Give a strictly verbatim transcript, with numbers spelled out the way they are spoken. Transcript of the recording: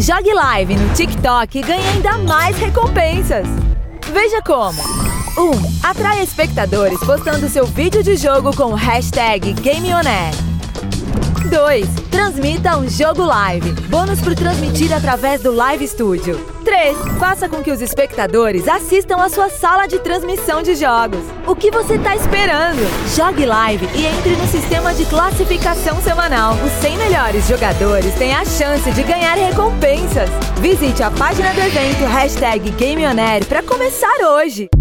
Jogue Live no TikTok e ganhe ainda mais recompensas. Veja como. um. Atraia espectadores postando seu vídeo de jogo com o hashtag GameOnAir. dois. Transmita um jogo live. Bônus por transmitir através do Live Studio. três. Faça com que os espectadores assistam a sua sala de transmissão de jogos. O que você está esperando? Jogue live e entre no sistema de classificação semanal. Os cem melhores jogadores têm a chance de ganhar recompensas. Visite a página do evento hashtag GameOnAir para começar hoje.